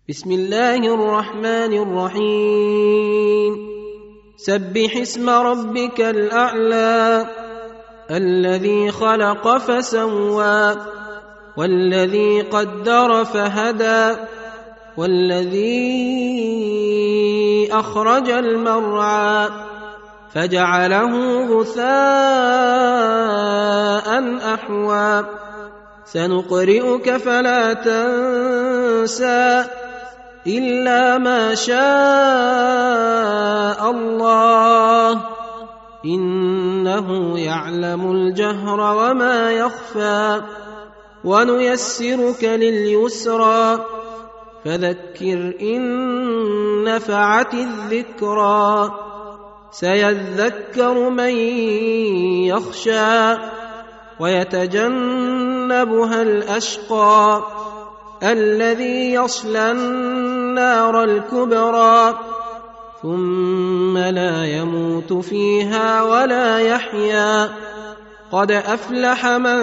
بسم الله الرحمن الرحيم سبح اسم ربك الأعلى الذي خلق فسوى والذي قدر فهدى والذي أخرج المرعى فجعله غثاء أحوى سنقرئك فلا تنسى إلا ما شاء الله إنه يعلم الجهر وما يخفى ونيسرك لليسرى فذكر إن نفعت الذكرى سيذكر من يخشى ويتجنبها الأشقى الذي يصلى النار الكبرى ثم لا يموت فيها ولا يحيا قد أفلح من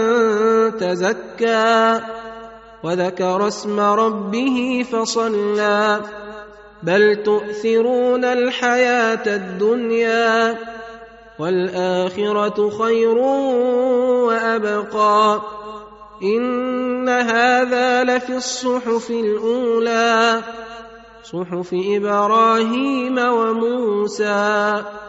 تزكى وذكر اسم ربه فصلى بل تؤثرون الحياة الدنيا والآخرة خير وأبقى إن هذا لفي الصحف الأولى صحف إبراهيم وموسى